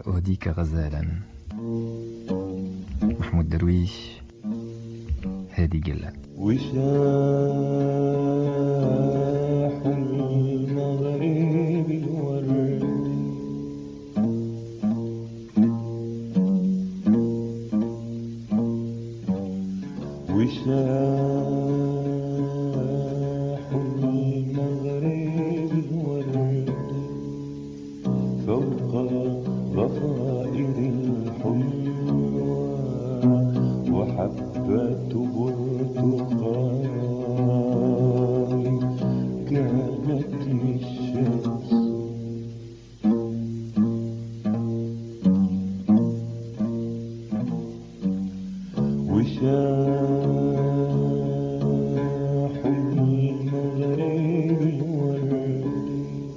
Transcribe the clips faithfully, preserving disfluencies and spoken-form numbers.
أهديك غزالا. محمود درويش، هادي جلة. وشاح المغرب الورد وشاح المغرب الورد فوق ضفائر الحلوى وحبات برتقال كانت الشمس وشاح المغرب الورد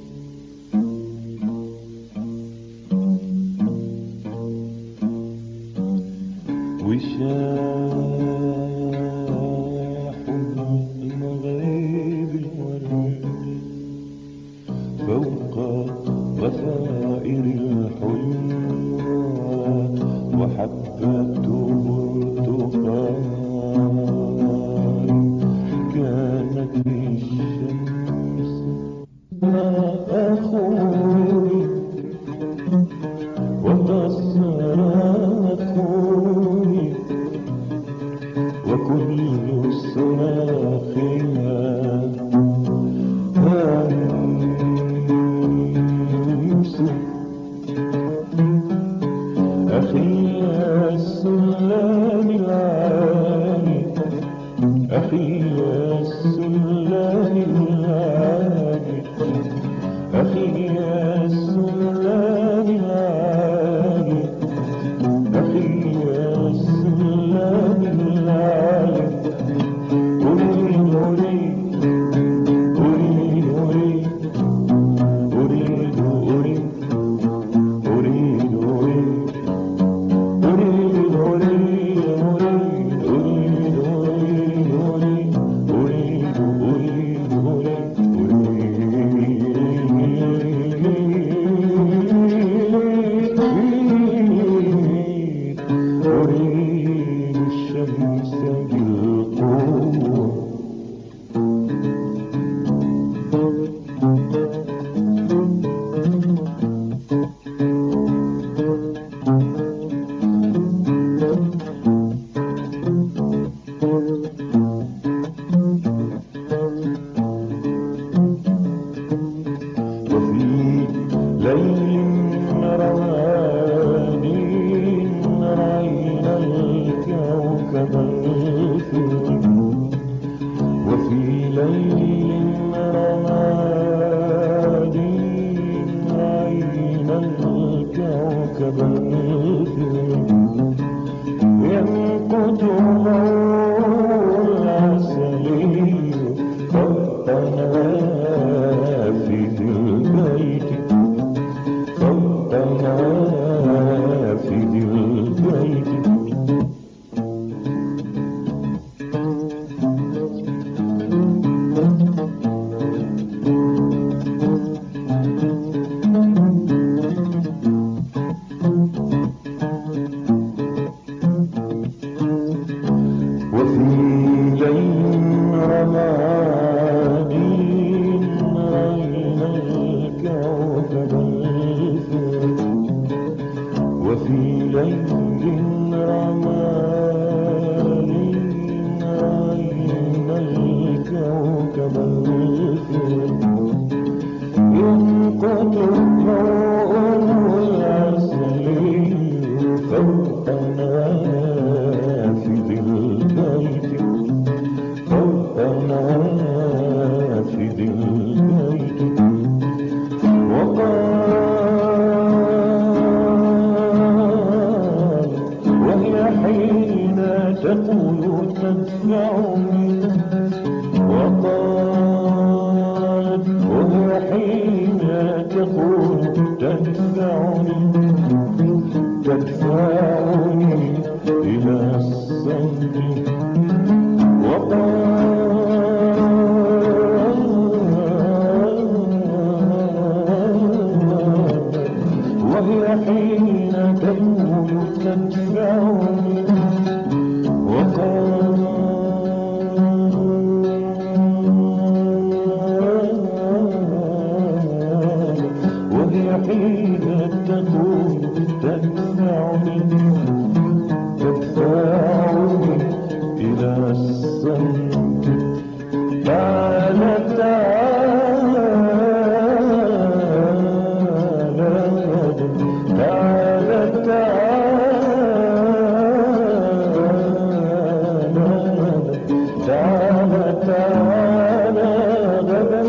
وشاح المغرب الورد فوق ضفائر الحلوى وحبات برتقال كانت الشمس ما أخوي وقصر أخوي وكل صراخها همس أخي يا السلام العالي أخي يا السلام العالي أخي يا السلام العالي أخي يا السلام العالي أريد أريد أريد أريد أريد أريد أريد الشمس بالقوة وفي ليل رواني رأينا الكوكب الفيل وفي ليل رواني رأينا الكوكب الفيل ينقض ضوء العسلي فوق نافذ البيت فوق نافذ البيت وفي ليل رمادي رأينا الكوكب الفيل وفي ليل رمادي رأينا الكوكب الفيل ينقض الضوء العسلي فوق نافذ البيت فوق نافذ البيت وقال وهي حين حين تلول تدفعني وقال وهي حين تقول تدفعني تدفعني إلى الصمت. تعال تعال تعال تعال تعال غدا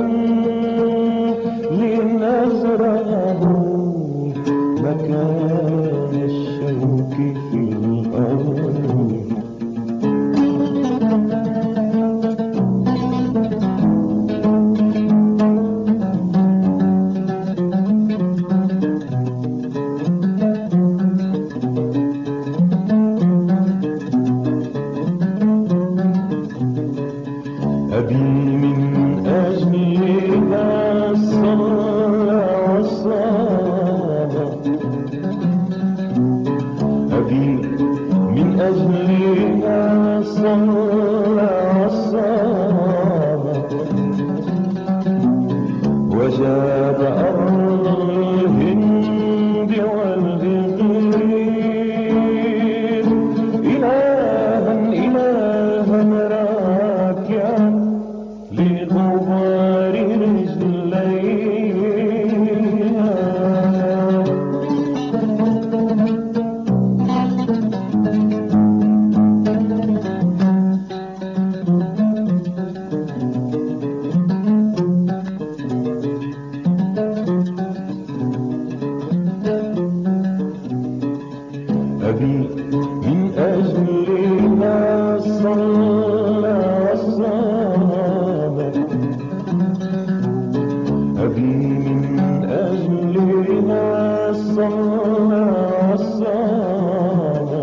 لنزرعه مكان الشوك في الأرض. أبي من أجلها صلى وصام، أبي من أجلها صلى وصام، وجاب أرض الهند والغير إلها إلها راكعا لغبار رجليها. أبي من أجلها صلى وصام، أبي من أجلها صلى وصام،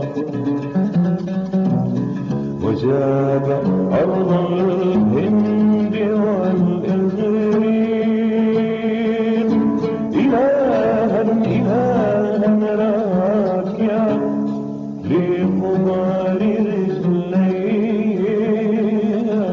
وجاب أرض الهند والإغريق إلها إلها راكعا لغبار رجليها،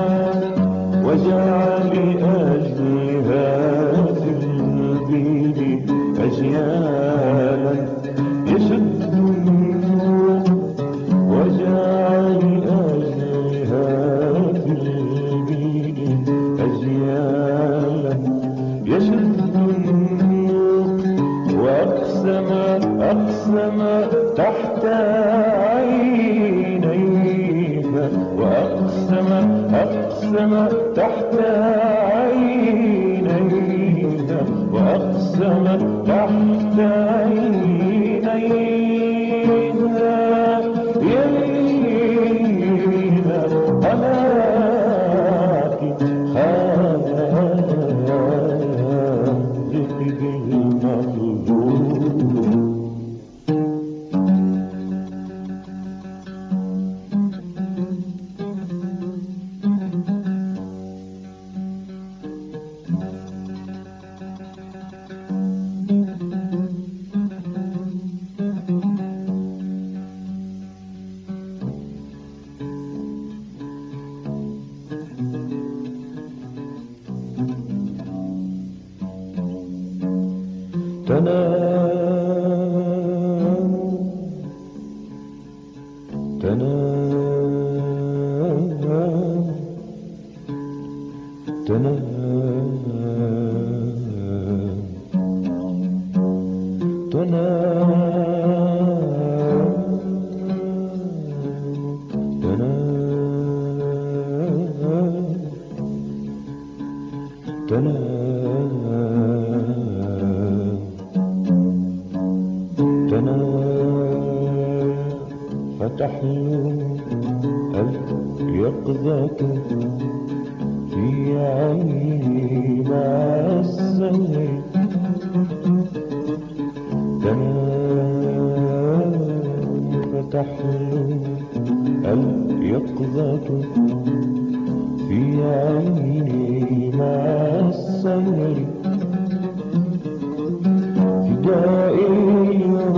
وجعل لأجلها في البيد أجيالا يشد النور، وجعل لأجلها في البيد أجيالا يشد النور. وأقسم أقسم تحت عينيها، وأقسم أقسم تحت عينيها، وأقسم تحت عينيها يمين هلاك خالق بالمظلوم. تنام تنام تنام تنام تنام تنام فتحلو اليقظة في عيني مع السهر. تنام فتحلو اليقظة في عيني مع السهر. فدائي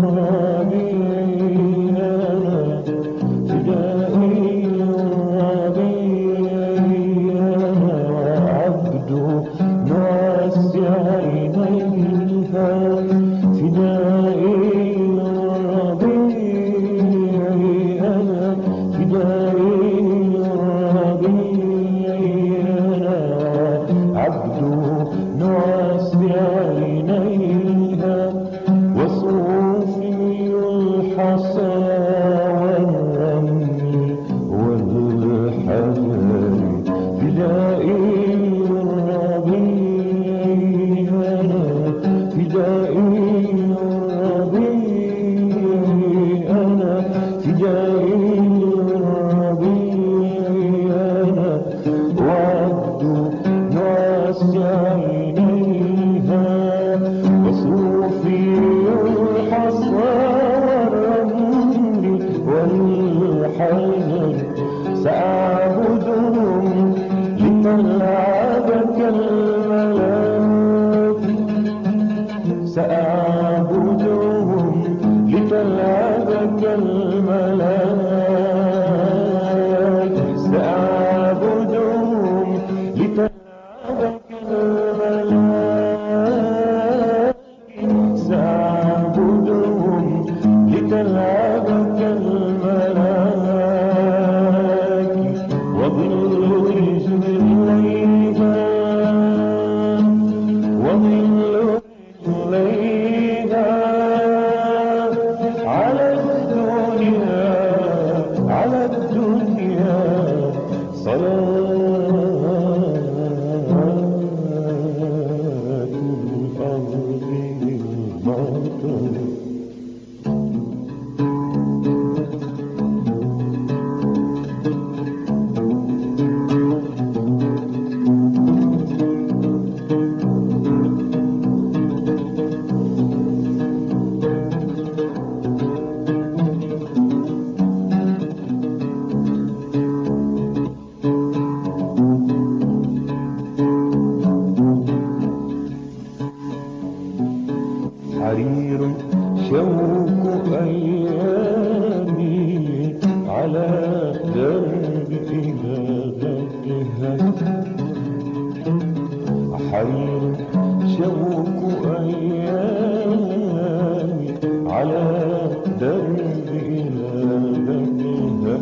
على درب إلى بابها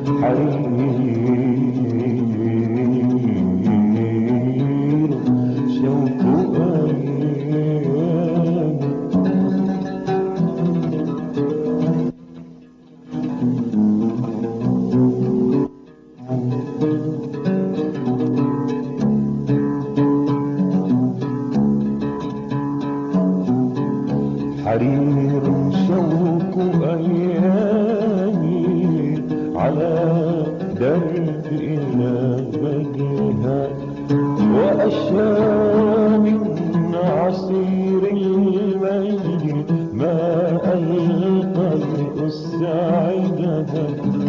حرير شوق أيام. حرير شوق أيامي على درب إلى بدها وأشرب من عصير المجد ما القلب السعدها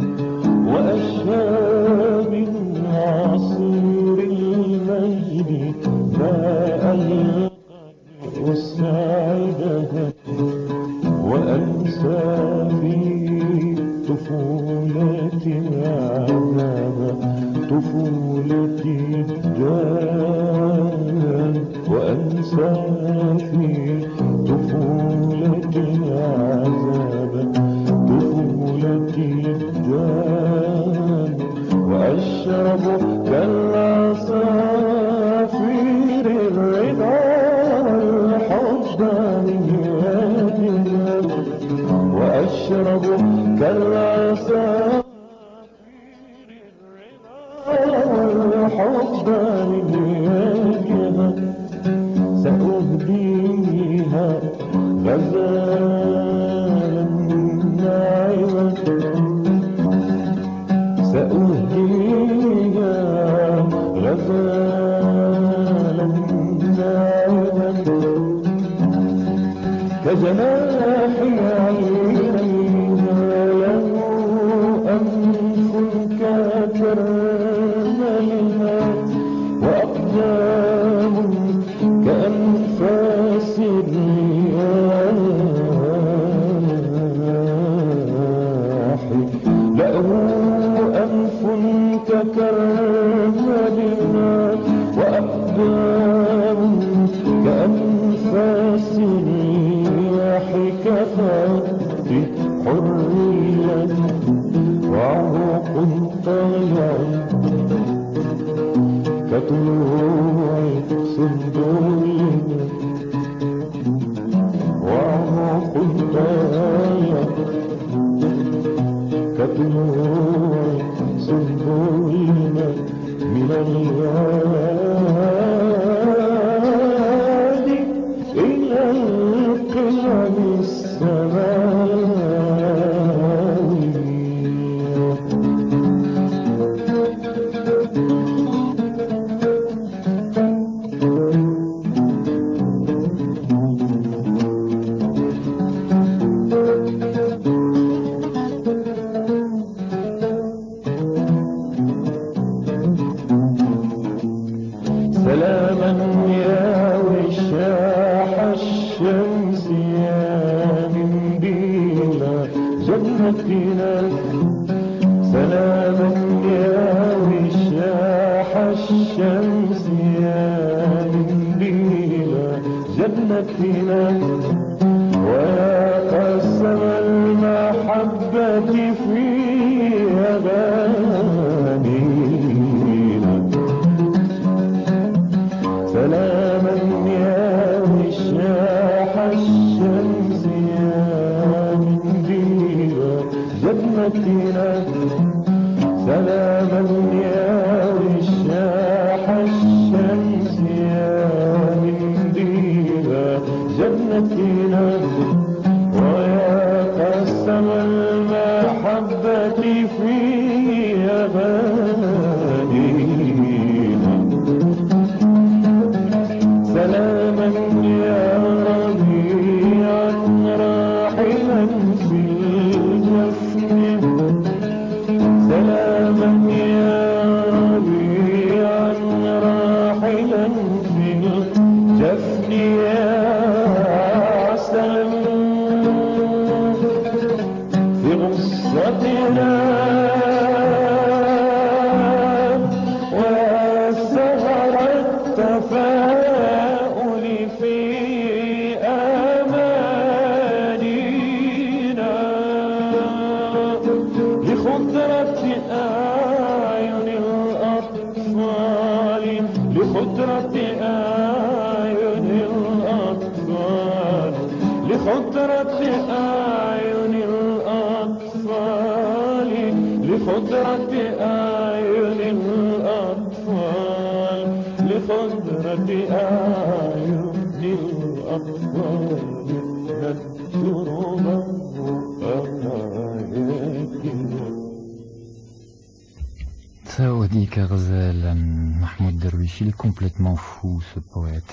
وأشرب من عصير المجد ما القلب السعدها وأنسى في طفولتي عذاب طفولتي الدام وأنسى في طفولتي عذاب طفولتي الدام وأشرب كالعصافير الرضا والحب من يدها وأشرب كالعصافير والحب من يدها سأهديها غزالا ناعما سأهديها غزالا ناعما كجناح عينيها له أنف ككرملها وأقدام كأنفاس الرياح له أنف ككرملها وأقدام كأنفاس الرياح كفت حرية وعروق طالع كطلوع سنبلنا وعروق طالع كطلوع سنبلنا من الوادي إلى القمم السماوية. سلاما يا وشاح الشمس يا منديل جنتنا سلاما يا وشاح الشمس يا منديل جنتنا ويا قسم المحبة في أغانينا سلاما يا وشاح الشمس يا منديل جنتنا سلاما يا وشاح الشمس يا منديل جنتنا ويا قسم المحبة في أغانينا سلاما يا ربيعا راحلا في الجفن سلاما يا ربيعا راحلا في الجفن يا عسلا في غصتنا لخضرة أعين الأطفال لخضرة أعين الأطفال ننشر آياتنا. Sawadika Ghazal, Mahmoud Darwish, il est complètement fou ce poète.